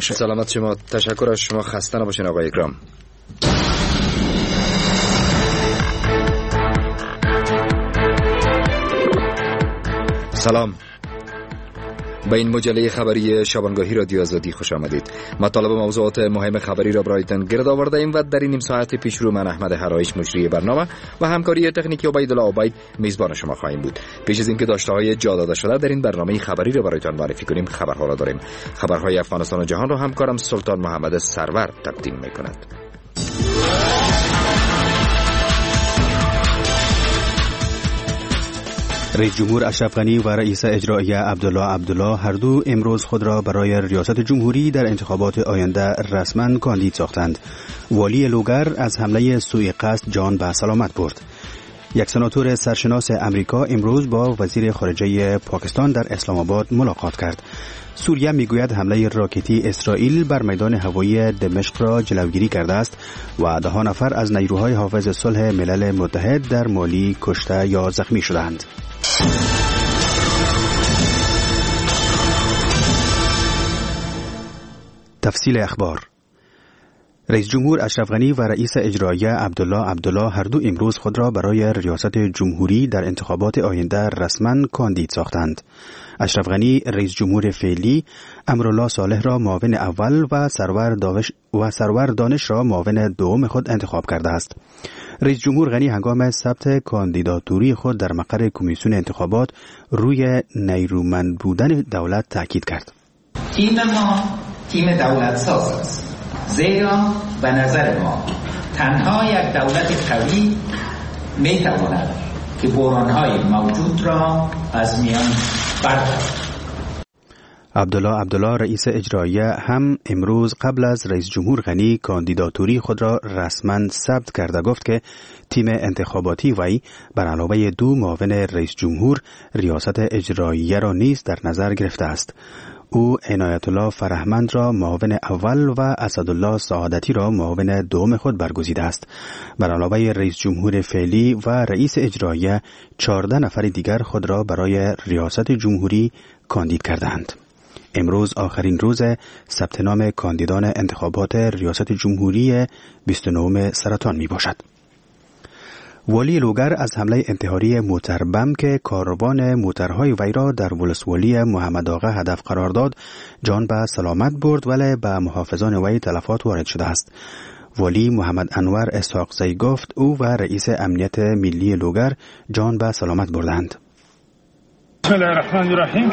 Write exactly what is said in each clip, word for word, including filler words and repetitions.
باشه. سلامت شما. تشکر از شما. خسته نباشین آقای اکرام. سلام. به این مجله خبری شبانگاهی رادیو آزادی خوش آمدید. مطالب موضوعات مهم خبری را برایتان گرد آورده ایم و در این نیم ساعت پیش رو من احمد هرایش مجری برنامه و همکاری تکنیکی عبیدالله عبید میزبان شما خواهیم بود. پیش از اینکه داشته‌های جا داده شده در این برنامه خبری را برایتان معرفی کنیم، خبرها را داریم. خبرهای افغانستان و جهان را همکارم سلطان محمد سرور تقدیم می‌کند. رئیس جمهور اشرف غنی و رئیس اجرایی عبدالله عبدالله هر دو امروز خود را برای ریاست جمهوری در انتخابات آینده رسما کاندید ساختند. والی لوگر از حمله سوء قصد جان به سلامت برد. یک سناتور سرشناس امریکا امروز با وزیر خارجه پاکستان در اسلام آباد ملاقات کرد. سوریه میگوید حمله راکتی اسرائیل بر میدان هوایی دمشق را جلوگیری کرده است و ده ها نفر از نیروهای حافظ صلح ملل متحد در مالی کشته یا زخمی شدند. تفصیل اخبار. رئیس جمهور اشرف غنی و رئیس اجرایی عبدالله عبدالله هر دو امروز خود را برای ریاست جمهوری در انتخابات آینده رسما کاندید ساختند. اشرف غنی رئیس جمهور فعلی، امرالله صالح را معاون اول و سرور دانش و سرور دانش را معاون دوم خود انتخاب کرده است. رئیس جمهور غنی هنگام ثبت کاندیداتوری خود در مقر کمیسیون انتخابات روی نیرومند بودن دولت تاکید کرد. تیم ما تیم دولت ساز است، زیرا به نظر ما تنها یک دولت قوی می تواند که بحران‌های موجود را از میان بردارد. عبدالله عبدالله رئیس اجرایی هم امروز قبل از رئیس جمهور غنی کاندیداتوری خود را رسما ثبت کرده گفت که تیم انتخاباتی وی بر علاوه دو معاون رئیس جمهور ریاست اجرایی را نیز در نظر گرفته است. او عنایت الله فرهمند را معاون اول و اسدالله سعادتی را معاون دوم خود برگزیده است. بر علاوه رئیس جمهور فعلی و رئیس اجرایی چهارده نفر دیگر خود را برای ریاست جمهوری کاندید کردند. امروز آخرین روز ثبت نام کاندیدان انتخابات ریاست جمهوری بیست و نهم سرطان می باشد. والی لوگر از حمله انتحاری موتر بم که کاروان موترهای وی را در ولسوالی محمد آقا هدف قرار داد جان به سلامت برد، ولی به محافظان وی تلفات وارد شده است. والی محمد انور اسحاقزی گفت او و رئیس امنیت ملی لوگر جان به سلامت بردند. بسم الله الرحمن الرحیم.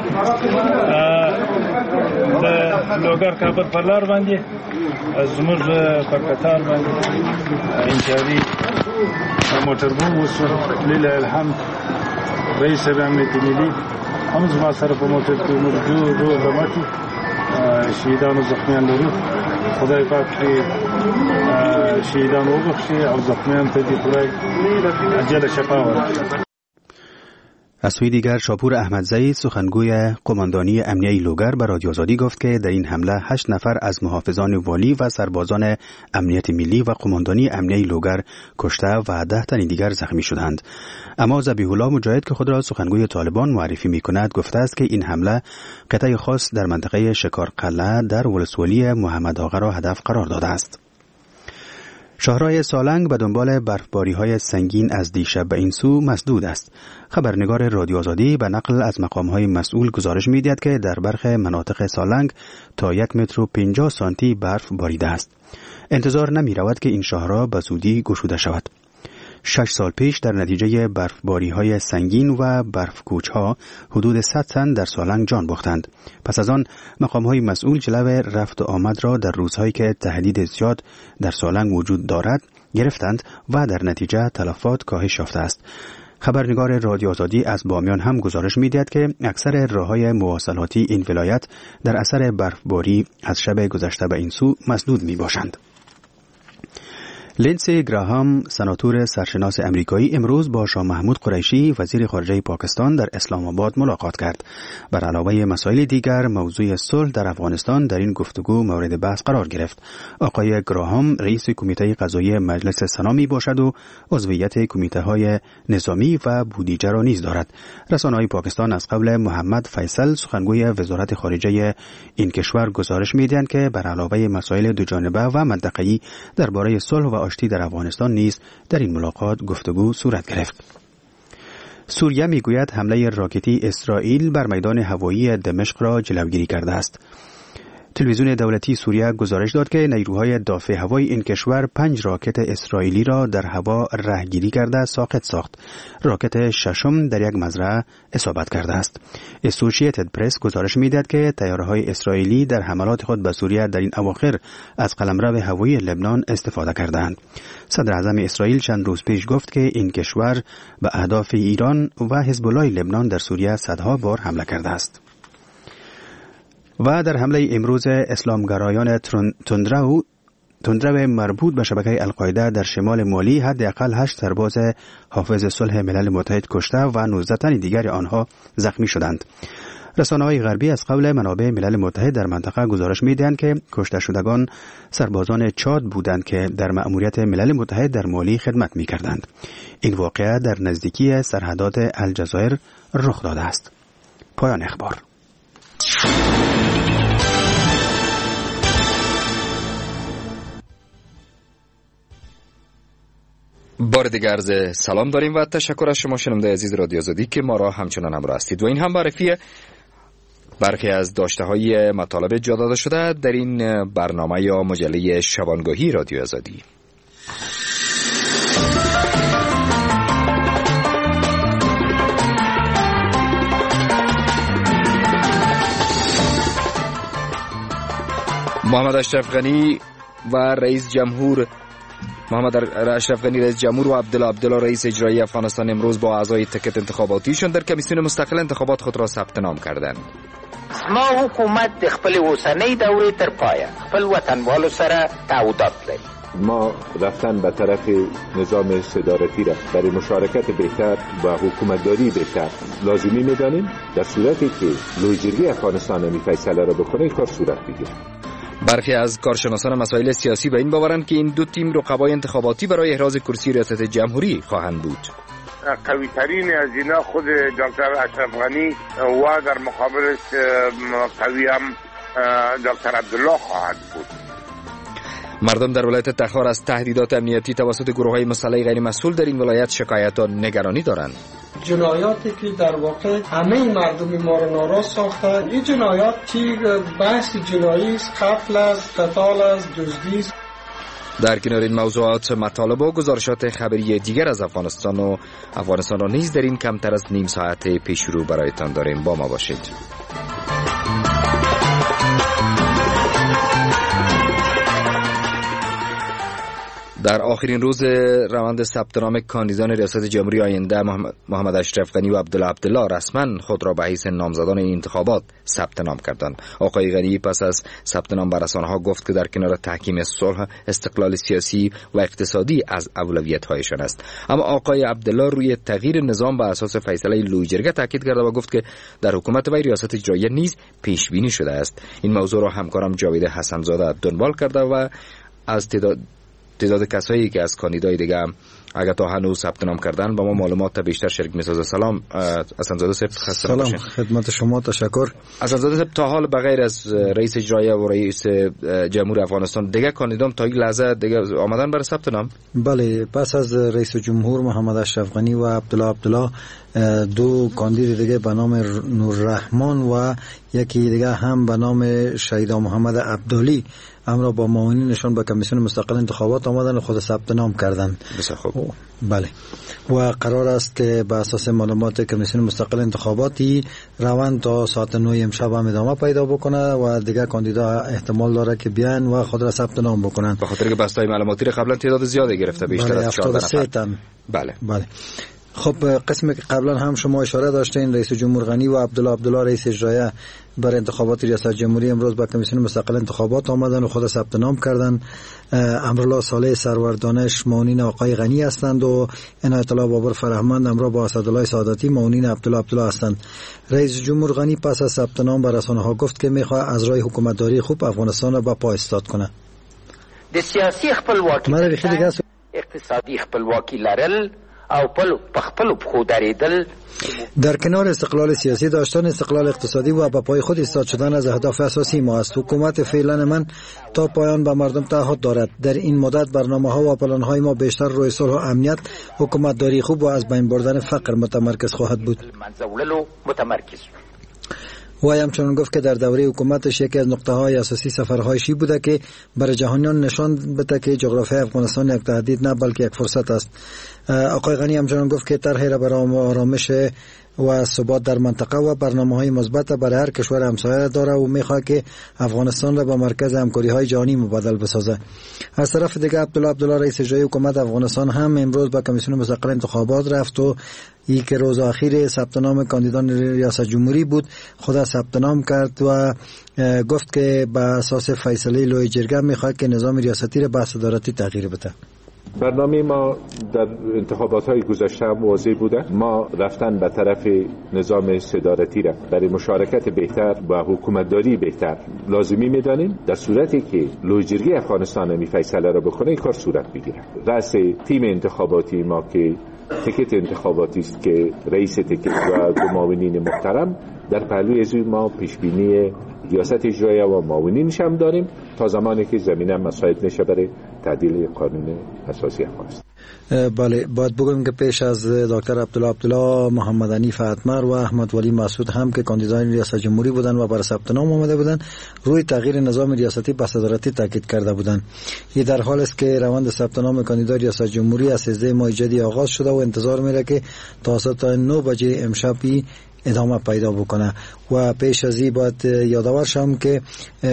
د لوګر کابل پر لار باندې زموږ په قطار باندې انتحاري موټر بم وشو. لله الحمد رئیس امنیت ملی هم زما سره په موټر کې موږ دوه زماتي شهیدان او زخمیان لرو. خدای پاک دې شهیدان وبخښي او زخمیان ته دې خدای عاجل شفا ورکړي. از سوی دیگر شاپور احمدزی سخنگوی قماندانی امنیه لوگر به رادیو آزادی گفت که در این حمله هشت نفر از محافظان والی و سربازان امنیت ملی و قماندانی امنیه لوگر کشته و ده تن دیگر زخمی شدند. اما ذبیح الله مجاهد که خود را سخنگوی طالبان معرفی می کند گفته است که این حمله قطعه خاص در منطقه شکارقلعه در ولسوالی محمد آقا را هدف قرار داده است. شاهراه سالنگ به دنبال برفباری‌های سنگین از دیشب به این سو مسدود است. خبرنگار رادیو آزادی به نقل از مقام‌های مسئول گزارش می‌دهد که در برخی مناطق سالنگ تا یک متر و پنجاه سانتی برف باریده است. انتظار نمی‌رود که این شاهراه به زودی گشوده شود. شش سال پیش در نتیجه برفباری‌های سنگین و برفکوچ‌ها حدود صد تن در سالنگ جان باختند. پس از آن مقام‌های مسئول جلو رفت و آمد را در روزهایی که تهدید زیاد در سالنگ وجود دارد گرفتند و در نتیجه تلفات کاهش یافته است. خبرنگار رادیو آزادی از بامیان هم گزارش می‌دهد که اکثر راه‌های مواصلاتی این ولایت در اثر برفباری از شب گذشته به این سو مسدود می‌باشند. لینسی گراهام، سناتور سرشناس امریکایی، امروز با شاه محمود قریشی وزیر خارجه پاکستان در اسلام آباد ملاقات کرد. بر علاوه مسائل دیگر، موضوع صلح در افغانستان در این گفتگو مورد بحث قرار گرفت. آقای گراهام رئیس کمیته قضایی مجلس سنا می باشد و عضویت کمیته های نظامی و بودجه را نیز دارد. رسانه‌های پاکستان از قول محمد فیصل، سخنگوی وزارت خارجه این کشور، گزارش می‌دهند که بر علاوه مسائل دوجانبه و منطقه‌ای درباره صلح و آشتی در افغانستان نیز در این ملاقات گفتگو صورت گرفت. سوریه میگوید حمله راکتی اسرائیل بر میدان هوایی دمشق را جلوگیری کرده است. تلویزیون دولتی سوریه گزارش داد که نیروهای دافع هوایی این کشور پنج راکت اسرائیلی را در هوا رهگیری کرده ساقط ساخت. راکت ششم در یک مزرعه اصابت کرده است. اسوسییتد پرس گزارش می‌دهد که طیاره‌های اسرائیلی در حملات خود به سوریه در این اواخر از قلمرو هوایی لبنان استفاده کردند. صدر اعظم اسرائیل چند روز پیش گفت که این کشور به اهداف ایران و حزب الله لبنان در سوریه صدها بار حمله کرده است. و در حمله امروز اسلامگرایان تندرو تندرو مربوط به شبکه القاعده در شمال مالی حداقل هشت سرباز حافظ صلح ملل متحد کشته و نوزده تن دیگر آنها زخمی شدند. رسانه‌های غربی از قول منابع ملل متحد در منطقه گزارش می‌دهند که کشته شدگان سربازان چاد بودند که در مأموریت ملل متحد در مالی خدمت می‌کردند. این واقعه در نزدیکی سرحدات الجزایر رخ داده است. پایان اخبار. بار دیگر عرض سلام داریم و تشکر از شما شنونده عزیز رادیو آزادی که ما را همچنان همراه هستید و این هم معرفی برخی از داشته های مطالب جا داده شده در این برنامه یا مجله شبانگاهی رادیو آزادی. محمد اشرف غنی و رئیس جمهور محمد اشرف غنی رئیس جمهور و عبدالله عبدالله رئیس اجرایی افغانستان امروز با اعضای تکت انتخاباتیشون در کمیسیون مستقل انتخابات خود را ثبت نام کردند. ما حکومت د خپل اوسنۍ دورې تر پایه خپل وطنوالو سره تعهدات لري. ما رفتن به طرف نظام صدارتی را برای مشارکت بهتر و حکومتداری بهتر لازمی می‌دانیم. در صورتی که لویجرگی افغانستان این فیصله را بکنه کار صورت بگیره. برخی از کارشناسان مسائل سیاسی به این باورند که این دو تیم رقبای انتخاباتی برای احراز کرسی ریاست جمهوری خواهند بود. قوی ترین از اینا خود دکتر اشرف غنی و در مقابلش قوی هم دکتر عبدالله خواهد بود. مردم در ولایت تخار از تهدیدات امنیتی توسط گروه‌های مسلح غیر مسئول در این ولایت شکایت و نگرانی دارند. جنایاتی که در واقع همه مردم ما را ناراض ساختند، این جنایات چی بحث جنایی است، قتل است، قتال است، دزدی است. در کنار این موضوعات مطالب و گزارشات خبری دیگر از افغانستان و افغانستان را نیز در این کمتر از نیم ساعت پیش رو برایتان داریم. با ما باشید. در آخرین روز روند ثبت نام کاندیدان ریاست جمهوری آینده محمد اشرف غنی و عبدالله عبدالله رسما خود را به حیث نامزدان این انتخابات ثبت نام کردند. آقای غنی پس از ثبت نام به رسانه‌ها گفت که در کنار تحکیم صلح، استقلال سیاسی و اقتصادی از اولویت‌هایشان است. اما آقای عبدالله روی تغییر نظام بر اساس فیصله لویجرگه تاکید کرد و گفت که در حکومت وی ریاست اجرایی نیز پیش بینی شده است. این موضوع را همکارم جاوید حسن‌زاده دنبال کرده و از تعداد تعداد کسایی که از کاندیدای دیگه اگر تا هنوز ثبت نام کردن با ما معلومات بیشتر شریک می‌سازه. سلام حسن‌زاده صاحب، خسته سلام باشین. خدمت شما، تشکر. حسن‌زاده صاحب، تا حال بغیر از رئیس اجرایی و رئیس جمهور افغانستان دیگه کاندیدان تا این لحظه دیگه آمدن برای ثبت نام؟ بله، پس از رئیس جمهور محمد اشرف غنی و عبدالله عبدالله دو کاندید دیگه به نام نوررحمان و یکی دیگه هم به نام شهیدا محمد عبدالی امرا با معاونینشان به کمیسیون مستقل انتخابات آمدن و خود ثبت نام کردن. بسیار خوب. بله، و قرار است که به اساس معلومات کمیسیون مستقل انتخاباتی روند تا ساعت نه امشب هم ادامه پیدا بکنه و دیگه کاندیدا احتمال داره که بیان و خود را ثبت نام بکنن، به خاطر که بستای معلوماتی را قبلا تعداد زیادی گرفته، بیشتر بله، از چهارده نفر. تن. بله بله. خب قسمی که قبلا هم شما اشاره داشتین، رئیس جمهور غنی و عبدالله عبدالله رئیس اجرایی بر انتخابات ریاست جمهوری امروز با کمیسیون مستقل انتخابات آمدن و خود ثبت نام کردن. امرالله صالح سروردانش معاونین آقای غنی هستند و عنایت الله بابر فرهمند همراه با اسدالله سعادتی معاونین عبدالله عبدالله هستند. رئیس جمهور غنی پس از ثبت نام به رسانه‌ها گفت که می‌خواد از راه حکومتداری خوب افغانستان را به پا ایستاد کنه. د سیاسي خپلواکي اقتصادي خپلواکي لرل او په خپل پخو درېدل. در کنار استقلال سیاسی داشتن استقلال اقتصادی و به پای خود ایستاد شدن از اهداف اساسی ما است. حکومت فعلا من تا پایان به مردم تعهد دارد. در این مدت برنامه‌ها و پلان‌های ما بیشتر روی صلح و امنیت، حکومتداری خوب و از بین بردن فقر متمرکز خواهد بود. و همچنین گفت که در دوره حکومتش یکی از نقطه‌های اساسی سفرهایشی بوده که برای جهانیان نشان بده که جغرافی افغانستان یک تهدید نه بلکه یک فرصت است. آقای غنی همچنین گفت که طرح را برای آرامش و ثبات در منطقه و برنامه‌های مثبت برای هر کشور همسایه داره و می‌خواد که افغانستان را به مرکز همکاری‌های جهانی مبادل بسازه. از طرف دیگه عبدالله عبدالله رئیس اجرایی حکومت افغانستان هم امروز با کمیسیون مستقل انتخابات رفت و ای که روز اخیر ثبت نام کاندیدان ریاست جمهوری بود، خود ثبت نام کرد و گفت که به اساس فیصله لوی جرگه می‌خواد که نظام ریاستی را به صدارتی تغییر بده. برنامه ما در انتخابات‌های گذشته هم واضح بوده. ما رفتن به طرف نظام صدارتی را برای مشارکت بهتر و حکومتداری بهتر لازمی می‌دانیم. در صورتی که لویجرگی افغانستان می فیصله را بکنه، کار صورت بگیره. رأس تیم انتخاباتی ما که تیکت انتخاباتی است که رئیس تیکت و دو معاونین محترم، در پهلوی از ما پیشبینی ریاست اجرایی و معاونینش هم داریم تا زمانی که زمینه مساعد نشه برای تعدیل قانون اساسی افغانستان. بله، باید بگویم که پیش از دکتر عبدالله عبدالله، محمد حنیف اتمر و احمد ولی مسعود هم که کاندیدان ریاست جمهوری بودند و برای ثبت نام آمده بودند، روی تغییر نظام ریاستی به صدارتی تاکید کرده بودند. این در حال است که روند ثبت نام کاندیدان ریاست جمهوری از سیزده ماه جدی آغاز شده و انتظار میره که تا ساعت نه بجه امشب ادامه پیدا بکنه. و پیش از این باید یادآور شم که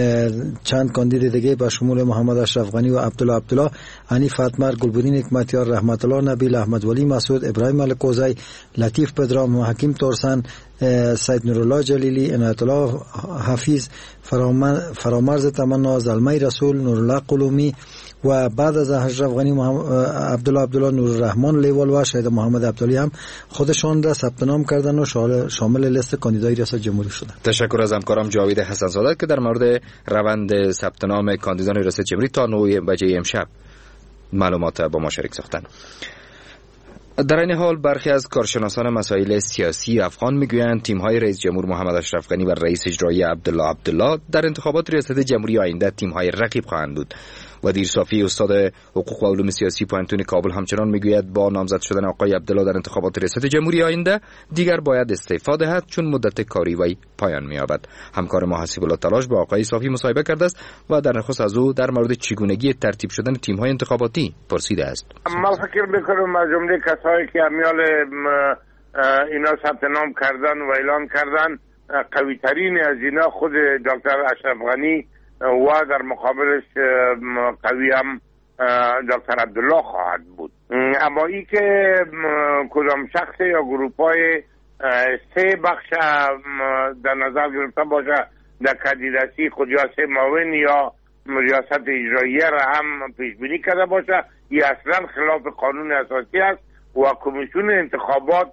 چند کاندید دیگه با شمول محمد اشرف غنی و عبدالله عبدالله، حنیف اتمر، گلبدین حکمتیار، رحمت الله نبیل، احمد ولی مسعود، ابراهیم الکوزی، لطیف پدرام و حکیم تورسن، سید نورالله جلیلی، عنایت الله حفیظ، فرامرز تمنا، زلمه رسول، نورالله قلومی و بعد از اشرف غنی عبدالله عبدالله، نورالرحمن لیوال و شهید محمد عبدالی هم خودشان را ثبت نام کردن و شامل لیست کاندیدای ریاست جمهوری شدند. تشکر از همکارم جاوید حسن‌زاده که در مورد روند ثبت نام کاندیدان ریاست جمهوری تا نه بجه امشب معلومات با ما شریک ساختند. در این حال برخی از کارشناسان مسائل سیاسی افغان میگویند تیم‌های رئیس جمهور محمد اشرف غنی و رئیس اجرایی عبدالله عبدالله در انتخابات ریاست جمهوری آینده تیم‌های رقیب خواهند بود. و دیر صافی استاد حقوق و علوم سیاسی پانتون کابل همچنان میگوید با نامزد شدن آقای عبدالله در انتخابات ریاست جمهوری آینده دیگر باید استعفا دهد چون مدت کاری وی پایان می‌یابد. همکار ما حسیب الله تلاش با آقای صافی مصاحبه کرده است و در نخست از او در مورد چگونگی ترتیب شدن تیم‌های انتخاباتی پرسیده است. ما فکر می‌کنم از جمله کسایی که امیال اینا ثبت نام کردن و اعلام کردن، قوی ترین از اینا خود دکتر اشرف غنی و در مقابلش قوی هم دکتر عبدالله خواهد بود. اما ای که کدام شخص یا گروپای سه بخش در نظر گرفته باشه در کاندیداسی خود یا سه معاون یا ریاست اجراییه را هم پیش بینی کرده باشه، این اصلا خلاف قانون اساسی است و کمیسیون انتخابات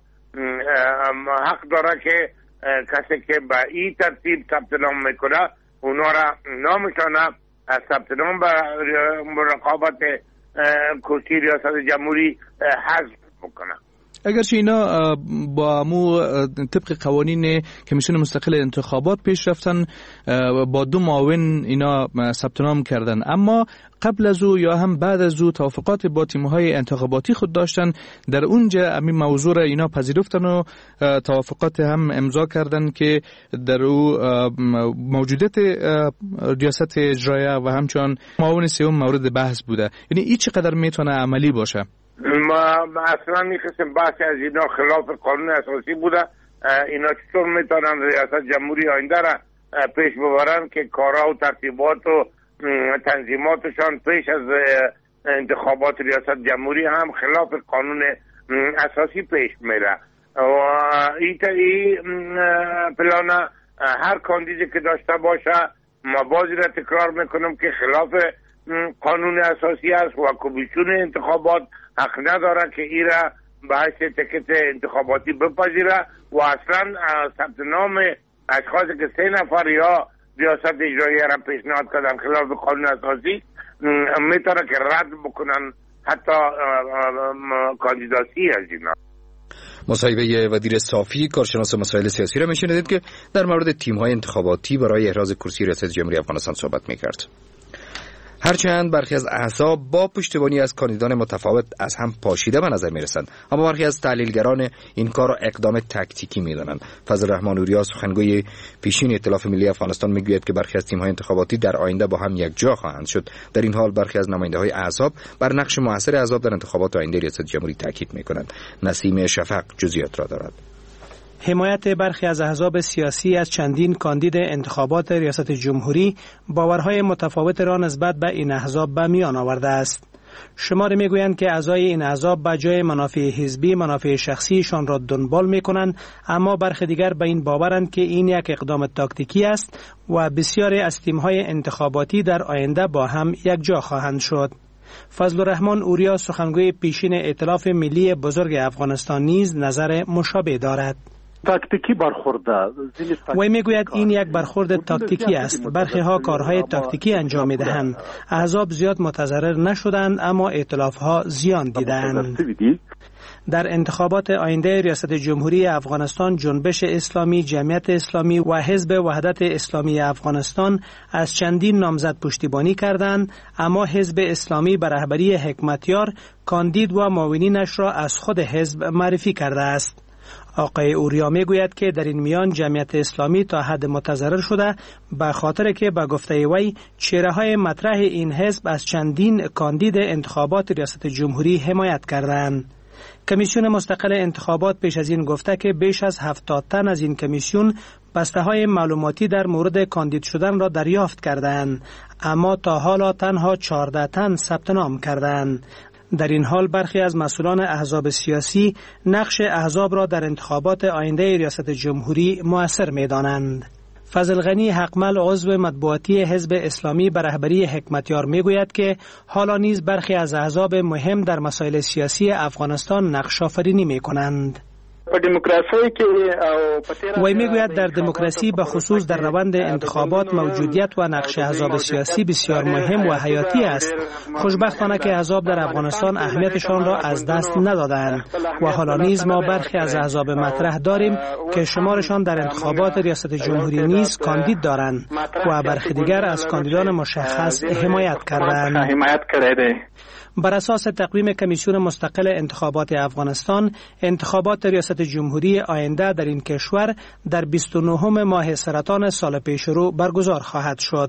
حق داره که کسی که به این ترتیب ثبت نام میکنه اونا را نامشانه از ثبت نام به رقابت کرسی ریاست جمهوری حذف بکنه. اگرچه اینا با مو طبق قوانین کمیسیون مستقل انتخابات پیش رفتن، با دو معاون اینا ثبت نام کردن، اما قبل از او یا هم بعد از او توافقات با تیم‌های انتخاباتی خود داشتن، در اونجا همین موضوع را اینا پذیرفتن و توافقات هم امضا کردن که در او موجودیت ریاست اجرایی و همچنان معاون سوم مورد بحث بوده. یعنی این چقدر میتونه عملی باشه؟ ما اصلا میخواستیم بحث از اینا خلاف قانون اساسی بوده. اینا چطور میتونن ریاست جمهوری آینده را پیش ببرن که کارها و ترتیبات و تنظیماتشان پیش از انتخابات ریاست جمهوری هم خلاف قانون اساسی پیش میره و این پلان هر کاندیدی که داشته باشه ما بازی را تکرار میکنم که خلاف قانون اساسی است و کمیسیون انتخابات حق نداره که این را به حیث تکت انتخاباتی بپذیره و اصلا ثبت نام اشخاصی که سه نفر یا ریاست اجرایی را پیشنهاد کردن خلاف قانون اساسی میتونه که رد بکنن حتی کاندیداسی از اینا. مصاحبه وزیر صافی کارشناس مسائل سیاسی را میشنیدید که در مورد تیم‌های انتخاباتی برای احراز کرسی ریاست جمهوری افغانستان صحبت میکرد. هرچند برخی از احزاب با پشتیبانی از کاندیدان متفاوت از هم پاشیده به نظر میرسند، اما برخی از تحلیلگران این کار را اقدام تاکتیکی میدانند. فضل الرحمن اوریا سخنگوی پیشین ائتلاف ملی افغانستان میگوید که برخی از تیم‌های انتخاباتی در آینده با هم یکجا خواهند شد. در این حال برخی از نماینده‌های احزاب بر نقش موثر احزاب در انتخابات آینده ریاست جمهوری تاکید میکنند. نسیم شفق جزئیات را دارد. حمایت برخی از احزاب سیاسی از چندین کاندید انتخابات ریاست جمهوری باورهای متفاوت را نسبت به این احزاب به میان آورده است. شماری میگویند که اعضای این احزاب به جای منافع حزبی منافع شخصیشان را دنبال میکنند، اما برخی دیگر به این باورند که این یک اقدام تاکتیکی است و بسیاری از تیم‌های انتخاباتی در آینده با هم یکجا خواهند شد. فضل الرحمن اوریا سخنگوی پیشین ائتلاف ملی بزرگ افغانستان نیز نظر مشابه دارد. تاکتیکی برخورده وی میگوید این یک برخورد تاکتیکی است. برخی ها کارهای تاکتیکی انجام میدهند. احزاب زیاد متضرر نشدند اما ائتلاف ها زیان دیدند. در انتخابات آینده ریاست جمهوری افغانستان جنبش اسلامی، جمعیت اسلامی و حزب وحدت اسلامی افغانستان از چندین نامزد پشتیبانی کردند، اما حزب اسلامی به رهبری حکمتیار کاندید و معاونینش را از خود حزب معرفی کرده است. آقای اوریا میگوید که در این میان جمعیت اسلامی تا حد متضرر شده به خاطر که به گفته وی چهره های مطرح این حزب از چندین کاندید انتخابات ریاست جمهوری حمایت کردند. کمیسیون مستقل انتخابات پیش از این گفته که بیش از هفتاد تن از این کمیسیون بسته های معلوماتی در مورد کاندید شدن را دریافت کردند، اما تا حالا تنها چهارده تن ثبت نام کردند. در این حال برخی از مسئولان احزاب سیاسی نقش احزاب را در انتخابات آینده ریاست جمهوری مؤثر می‌دانند. فضل غنی حقمل عضو مطبوعاتی حزب اسلامی به رهبری حکمتیار میگوید که حالا نیز برخی از احزاب مهم در مسائل سیاسی افغانستان نقش آفرینی می‌کنند. وی میگوید در دموکراسی به خصوص در روند انتخابات موجودیت و نقش احزاب سیاسی بسیار مهم و حیاتی است. خوشبختانه که احزاب در افغانستان اهمیتشان را از دست ندادند و حالا نیز ما برخی از احزاب مطرح داریم که شمارشان در انتخابات ریاست جمهوری نیز کاندید دارند و برخی دیگر از کاندیدان مشخص حمایت کردند. بر اساس تقویم کمیسیون مستقل انتخابات افغانستان، انتخابات ریاست جمهوری آینده در این کشور در بیست و نهم ماه سرطان سال پیش رو برگزار خواهد شد.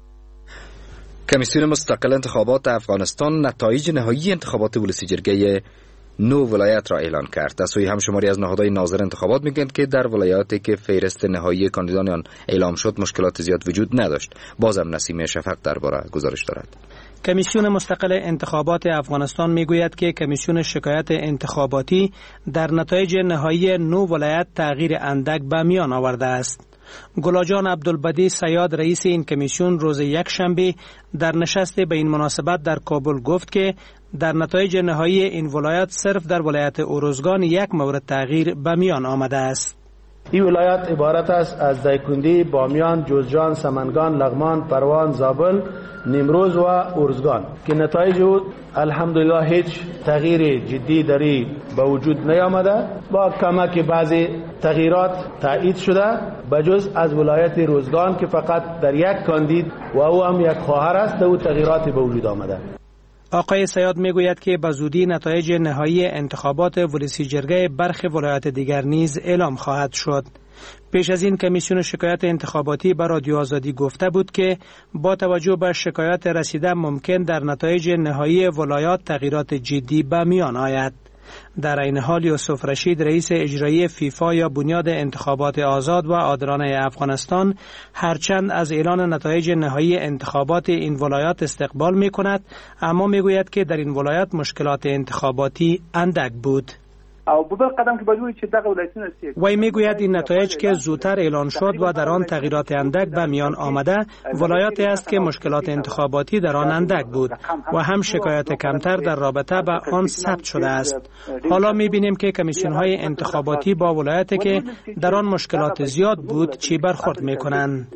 کمیسیون مستقل انتخابات افغانستان نتایج نهایی انتخابات ولسی جرگه نو ولایت را اعلان کرد. از سوی همشماری از نهادهای ناظر انتخابات میگویند که در ولایاتی که فهرست نهایی کاندیدان آن اعلام شد مشکلات زیاد وجود نداشت. بازم نسیم شفق درباره گزارش دارد. کمیسیون مستقل انتخابات افغانستان میگوید که کمیسیون شکایت انتخاباتی در نتایج نهایی نو ولایت تغییر اندک به میان آورده است. گلاجان عبدالبدی سیاد رئیس این کمیسیون روز یک شنبه در نشست به این مناسبت در کابل گفت که در نتایج نهایی این ولایت صرف در ولایت اوروزگان یک مورد تغییر به میان آمده است. این ولایت عبارت است از دایکندی، بامیان، جوزجان، سمنگان، لغمان، پروان، زابل، نیمروز و ارزگان که نتایج او الحمدلله هیچ تغییر جدی دری به وجود نیامده. با کمک بعضی تغییرات تایید شده بجز از ولایت روزگان که فقط در یک کاندید و او هم یک خواهر است او تغییراتی به وجود آمده. آقای سیاد میگوید که به زودی نتایج نهایی انتخابات ولسی جرگه برخی ولایات دیگر نیز اعلام خواهد شد. پیش از این کمیسیون شکایت انتخاباتی به رادیو آزادی گفته بود که با توجه به شکایات رسیده ممکن در نتایج نهایی ولایات تغییرات جدی به میان آید. در این حال یوسف رشید رئیس اجرایی فیفا یا بنیاد انتخابات آزاد و عادلانه افغانستان هرچند از اعلان نتایج نهایی انتخابات این ولایات استقبال می کند، اما می گوید که در این ولایات مشکلات انتخاباتی اندک بود. او بل قدم که باید چې دغه ولایتونه است. وی میگوید این نتایج که زودتر اعلان شد و در آن تغییرات اندک به میان آمده ولایاتی است که مشکلات انتخاباتی در آن اندک بود و هم شکایت کمتر در رابطه به آن ثبت شده است. حالا میبینیم که کمیسیون های انتخاباتی با ولایتی که در آن مشکلات زیاد بود چی برخورد میکنند.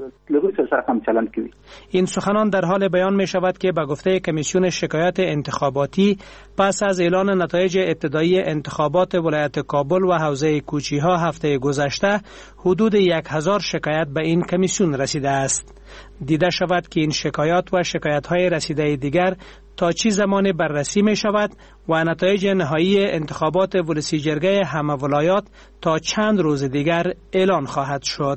این سخنان در حال بیان می شود که به گفته کمیسیون شکایت انتخاباتی پس از اعلان نتایج ابتدایی انتخابات ولایت کابل و حوزه کوچی ها هفته گذشته حدود یک هزار شکایت به این کمیسیون رسیده است. دیده شود که این شکایات و شکایت های رسیده دیگر تا چی زمان بررسی می شود و نتایج نهایی انتخابات ولسی جرگه همه ولایات تا چند روز دیگر اعلان خواهد شد.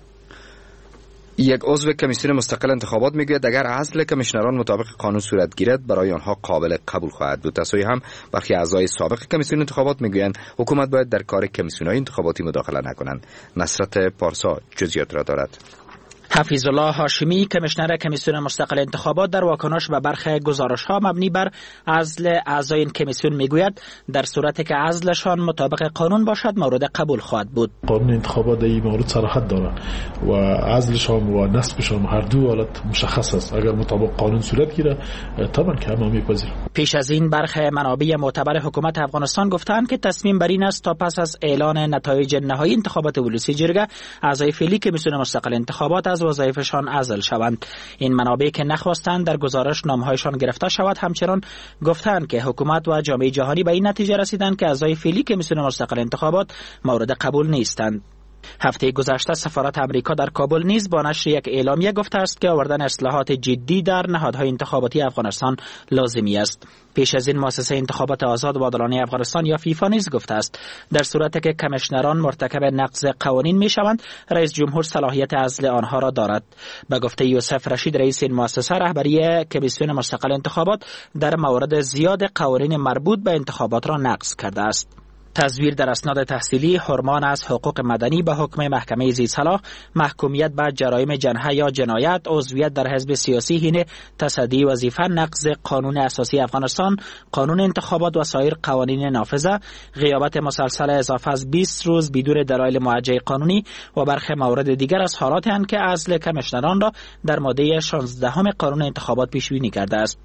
یک عضو کمیسیون مستقل انتخابات میگوید اگر عزل کمیشنران مطابق قانون صورت گیرد برای آنها قابل قبول خواهد بود. تصویه هم برخی اعضای سابق کمیسیون انتخابات میگویند حکومت باید در کار کمیسیون‌های انتخاباتی مداخله نکنند. نصرت پارسا جزئیات را دارد. حفیظ الله هاشمی کمیشنر کمیسیون مستقل انتخابات در واکنش به برخی گزارش‌ها مبنی بر عزل اعضای این کمیسیون میگوید در صورتی که عزلشان مطابق قانون باشد مورد قبول خواهد بود. قانون انتخابات در این مورد صراحت دارد و عزلشان و نصبشان هر دو حالت مشخص است. اگر مطابق قانون صورت گیره طبعا که همه میپذیریم. پیش از این برخی منابع معتبر حکومت افغانستان گفتند که تصمیم بر این است تا پس از اعلان نتایج نهایی انتخابات ولسی جرگه اعضای فعلی کمیسیون مستقل انتخابات از وظایفشان عزل شوند. این منابع که نخواستند در گزارش نامهایشان گرفته شود همچنان گفتند که حکومت و جامعه جهانی به این نتیجه رسیدند که اعضای فعلی کمیسیون مستقل انتخابات مورد قبول نیستند. هفته گذشته سفارت امریکا در کابل نیز با نشر یک اعلامیه گفته است که آوردن اصلاحات جدی در نهادهای انتخاباتی افغانستان لازمی است. پیش از این مؤسسه انتخابات آزاد و عادلانه افغانستان یا فیفا نیز گفته است در صورتی که کمیشنران مرتکب نقض قوانین میشوند رئیس جمهور صلاحیت عزل آنها را دارد. به گفته یوسف رشید رئیس این مؤسسه رهبری کمیسیون مستقل انتخابات در مورد زیاد قوانین مربوط به انتخابات را نقض کرده است. تزویر در اسناد تحصیلی، حرمان از حقوق مدنی به حکم محکمه زیصلاح، محکومیت به جرایم جنحه یا جنایت، عضویت در حزب سیاسی، حین تصدی وظیفه، نقض قانون اساسی افغانستان، قانون انتخابات و سایر قوانین نافذه، غیابت مسلسل اضافه از بیست روز بدون دلایل موجه قانونی و برخی موارد دیگر از حالات اند که عزل کمیشنران را در ماده شانزده قانون انتخابات پیش بینی کرده است.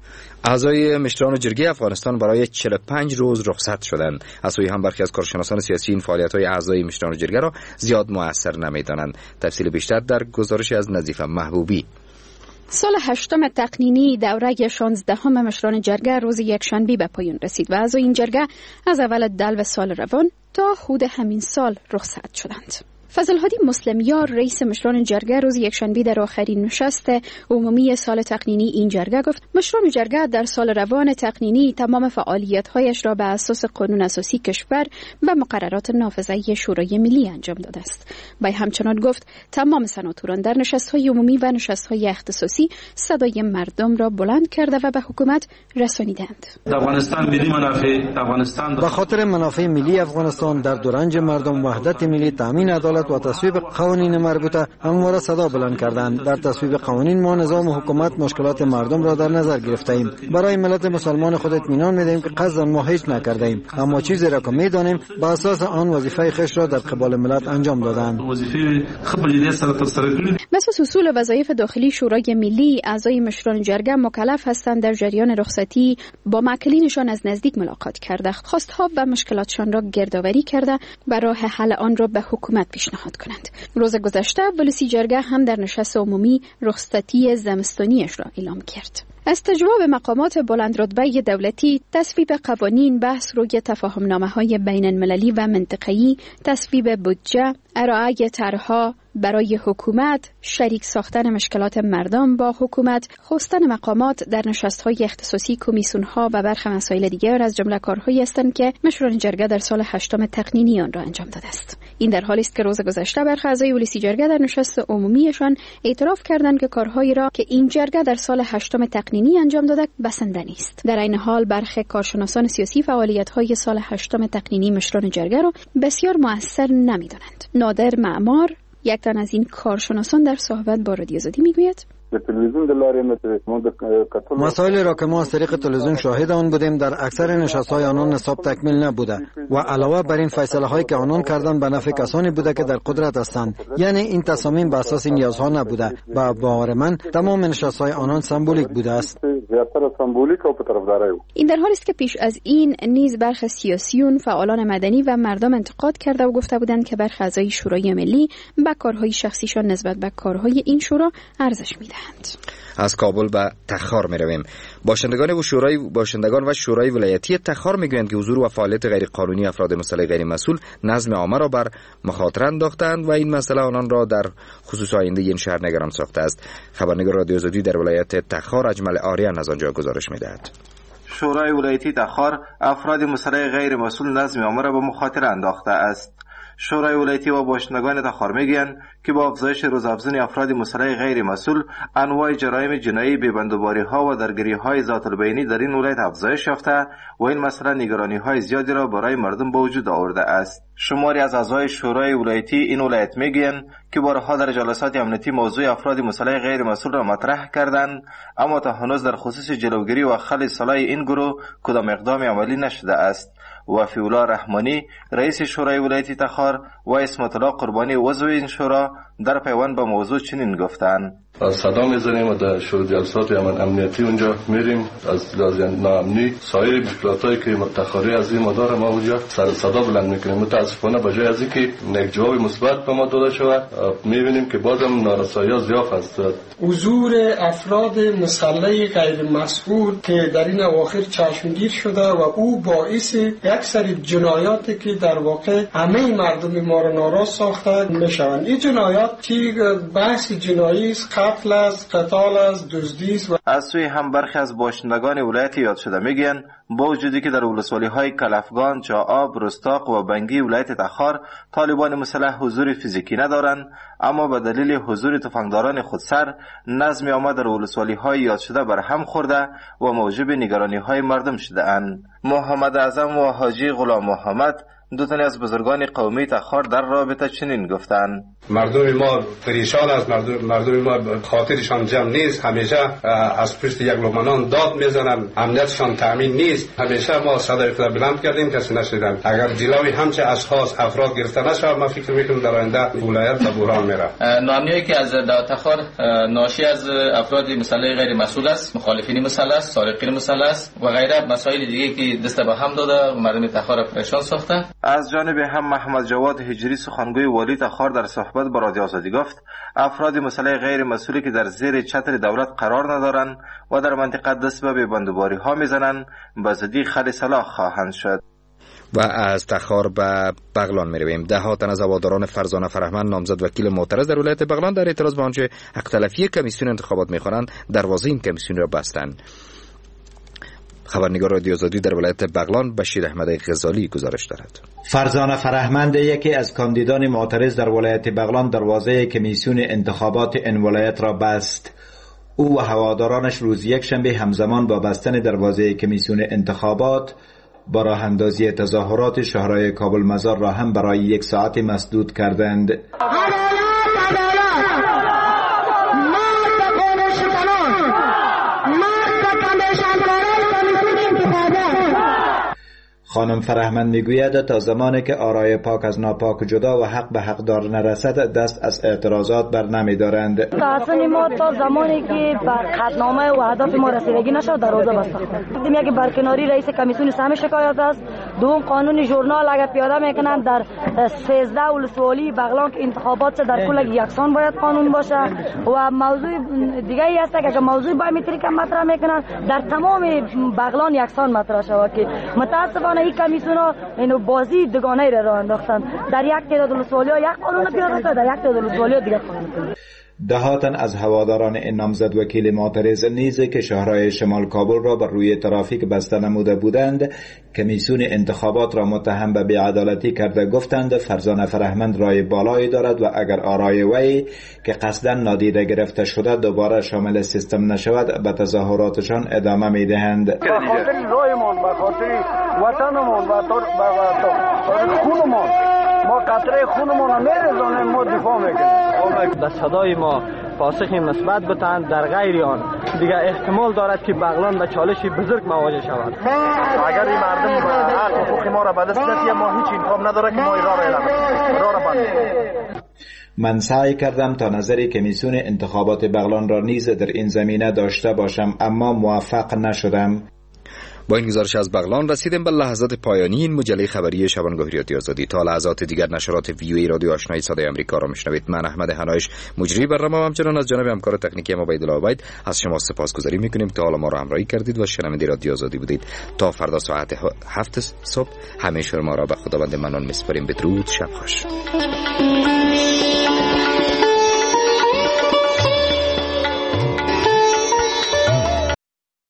اعضای مشران جرگه افغانستان برای چهل و پنج روز رخصت شدند. از سوی هم برخی از کارشناسان سیاسی این فعالیت‌های اعضای مشران جرگه را زیاد مؤثر نمی‌دانند. تفصیل بیشتر در گزارشی از نظیفه محبوبی. سال هشتم تقنینی دوره شانزدهم مشران جرگه روز یکشنبه به پایان رسید و اعضای این جرگه از اول دلو سال روان تا حدود همین سال رخصت شدند. فضل هادی مسلمیار رئیس مشران جرگه روز یکشنبه در آخرین نشست عمومی سال تقنینی این جرگه گفت مشران جرگه در سال روان تقنینی تمام فعالیت‌هایش را به اساس قانون اساسی کشور و مقررات نافذه شورای ملی انجام داده است. با همچنان گفت تمام سناتوران در نشست‌های عمومی و نشست‌های اختصاصی صدای مردم را بلند کرده و به حکومت رسانیدند. افغانستان ملی منافع افغانستان به خاطر منافع ملی افغانستان در دورنج مردم وحدت ملی، تامین عدالت و تصویب قوانین مربوطه همواره صدا بلند کردند. در تصویب قوانین ما نظام و حکومت مشکلات مردم را در نظر گرفته ایم. برای ملت مسلمان خود اطمینان میدهیم که قصد ما هیچ نکرده ایم، اما چیزی را که میدانیم با اساس آن وظیفه خویش را در قبال ملت انجام دادند. بس اصول وظایف داخلی شورای ملی اعضای مشران جرگه مکلف هستند در جریان رخصتی با معکلینشان از نزدیک ملاقات کرده، خواستها و مشکلاتشان را گردآوری کرده و راه حل آن را به حکومت پیشنهاد کنند. روز گذشته ولسی جرگه هم در نشست عمومی رخصتی زمستانیش را اعلام کرد. استجواب مقامات بلند رتبه دولتی، تصویب قوانین، بحث روی تفاهمنامه‌های بین المللی و منطقه‌ای، تصویب بودجه، ارائه طرح‌ها برای حکومت، شریک ساختن مشکلات مردم با حکومت، خواستن مقامات در نشست‌های اختصاصی، کمیسیون‌ها و برخی مسائل دیگر از جمله کارهایی هستند که مشران جرگه در سال هشتم تقنینی آن را انجام داده است. این در حالی است که روز گذشته برخی اعضای ولسی جرگه در نشست عمومیشان اعتراف کردند که کارهایی را که این جرگه در سال هشتم تقنینی انجام داده بسنده نیست. در این حال برخی کارشناسان سیاسی فعالیت‌های سال هشتم تقنینی مشران جرگه را بسیار مؤثر نمی‌دانند. نادر معمار یک تن از این کارشناسان در صحبت با رادیو آزادی میگوید مسائلی را که ما از طریق تلویزیون شاهد آن بودیم در اکثر نشست‌های آنان نصاب تکمیل نبوده و علاوه بر این فیصله هایی که آنان کردن به نفع کسانی بوده که در قدرت هستند. یعنی این تصامیم بر اساس نیازها نبوده و باور من تمام نشست‌های آنان سمبولیک بوده است. این در حالی است که پیش از این نیز برخی سیاسیون، فعالان مدنی و مردم انتقاد کرده و گفته بودند که برخی اعضای شورای ملی به کارهای شخصیشان نسبت به کارهای این شورا ارزش میدهند. از کابل به تخار می رویم. باشندگان و شورای باشندگان و شورای ولایتی تخار میگویند که حضور و فعالیت غیر قانونی افراد مسلح غیر مسئول نظم عامه را بر مخاطره انداختند و این مسئله آنان را در خصوص آینده این شهر نگران ساخته است. خبرنگار رادیو آزادی در ولایت تخار اجمل آریان از آنجا گزارش می‌دهد. شورای ولایتی تخار افراد مسلح غیر مسئول نظم عامه را به مخاطره انداخته است. شورای ولایتی و باشندگان تخار میگویند که با افزایش روزافزون افراد مسلح غیر مسئول انواع جرایم جنایی، بی‌بندوباری ها و درگیری های ذات البینی در این ولایت افزایش یافته و این مسئله نگرانی های زیادی را برای مردم به وجود آورده است. شماری از اعضای شورای ولایتی این ولایت میگویند که بارها در جلسات امنیتی موضوع افراد مسلح غیر مسئول را مطرح کردند، اما تا هنوز در خصوص جلوگیری و خل سلاح این گروه کدام اقدام عملی نشده است. وفی الله رحمانی رئیس شورای ولایتی تخار و اسمت الله قربانی عضو این شورا در پیوند به موضوع چنین گفتند: صدا میزنیم و در شروع جلسات امن امنیتی اونجا میریم، از لازم ناامنی سایر مشکلاتایی که تخاری از این مدار ما اونجا سر صدا بلند میکنیم. متاسفانه بجای از اینکه یک جواب مثبت به ما داده شود میبینیم که بازم نارسایی زیاد است. حضور افراد مسلح غیر مسئول که در این اواخر چشمگیر شده و او باعث یک سری جنایاتی که در واقع همه مردم ما را ناراض ساخته میشوند. این جنایات که بحث جنایی است، قتل است، قتال است، دزدی است. از سوی هم برخی از باشندگان ولایت یاد شده میگن با وجودی که در ولسوالی های کلفگان، چاآب، رستاق و بنگی ولایت تخار طالبان مسلح حضور فیزیکی ندارند، اما به دلیل حضور تفنگداران خودسر نظم عامه در ولسوالی های یاد شده بر هم خورده و موجب نگرانی های مردم شده اند. محمد اعظم و حاجی غلام محمد دو تن از بزرگان قومی تخار در رابطه چنین گفتند: مردم ما پریشان است، مردم, مردم ما خاطرشان جمع نیست، همیشه از پشت یک لقمه داد میزنند، امنیتشان تامین نیست. همیشه ما صدای خود بلند کردیم کسی نشنیدند. اگر جلوی همچه اشخاص افراد گرفته نشود ما فکر میکنم در آینده ولایت به بحران میره. ناامنی که از تخار ناشی از افراد مسلح غیر مسئول است، مخالفین مسلح است، سارقین مسلح است و غیره مسائل دیگه که دست به هم داده و مردم تخار پریشان ساخته. از جانب هم محمد جواد هجری سخنگوی والی تخار در صحبت با رادیو آزادی گفت افراد مسلح غیر مسئولی که در زیر چتر دولت قرار ندارند و در منطقه دست به بی‌بندوباری ها میزنند به زودی خل سلاح خواهند شد. و از تخار به بغلان می رویم. ده ها تن از هواداران فرزانه فرهمند نامزد وکیل معترض در ولایت بغلان در اعتراض به آنچه حق تلفی کمیسیون انتخابات می خوانند دروازه این کمیسیون را بستند. خبرنگار رادیو آزادی در ولایت بغلان بشیر احمد غزالی گزارش دارد. فرزانه فرهمند یکی از کاندیدان معترض در ولایت بغلان دروازه کمیسیون انتخابات این ولایت را بست. او و هوادارانش روز یک شنبه همزمان با بستن دروازه کمیسیون انتخابات با راه اندازی تظاهرات شهرهای کابل مزار را هم برای یک ساعت مسدود کردند. خانم فرهمند میگوید تا زمانی که آرای پاک از ناپاک جدا و حق به حقدار نرسد دست از اعتراضات بر نمی دارند. تحسن ما تا زمانی که بر خطنامه و هدف ما رسیدگی نشد دروازه بسته خواهد. دیگه که برکناری رئیس کمیسیون سهم شکایت است. دوم قانون ژورنال اگر پیاده میکنند در سیزده ولسوالی بغلان که انتخابات در کل یکسان باید قانون باشه و موضوع دیگه ای است که موضوع بایومتریک مطرح میکنند در تمام بغلان یکسان مطرح شود که متاسفانه این کمیسیون ها اینو بازی دگانه را راه انداختن. در یک تعداد ولسوالی ها یک قانون پیاده شده، در یک تعداد ولسوالی ها دیگه قانون. دهاتن از هواداران این نامزد وکیل معترض نیز که شهرهای شمال کابل را بر روی ترافیک بسته نموده بودند کمیسیون انتخابات را متهم به بی‌عدالتی کرده گفتند فرزانه فرهمند رای بالایی دارد و اگر آرای وی که قصدا نادیده گرفته شده دوباره شامل سیستم نشود به تظاهراتشان ادامه میدهند. به خاطر رایمان، به خاطر وطنمان و خونمان ما قطره خونمون رو میرزانیم، ما دفاع میکنیم. به صدای ما پاسخی مثبت بتن، در غیر آن دیگه احتمال دارد که بغلان به چالشی بزرگ مواجه شود. اگر این مردم حق حقوق ما را به دست نتیه، ما هیچ امکان نداره که ما راه را اعلام کنیم، راه را بند. من سعی کردم تا نظر کمیسیون انتخابات بغلان را نیز در این زمینه داشته باشم، اما موفق نشدم. با این گزارش از بغلان رسیدیم به لحظات پایانی این مجله خبری شبانگاهی رادیو آزادی. تا لحظات دیگر نشرات وی او ای رادیو آشنای صدای آمریکا را میشنوید. من احمد هنایش مجری برنامه و همچنان از جانب همکار تکنیکی ما عبیدالله عبید از شما سپاسگزاری میکنیم که حالا ما را همراهی کردید و شنونده رادیو آزادی بودید. تا فردا ساعت هفت صبح همه شما را به خداوند منان میسپاریم. بدرود، شب خوش.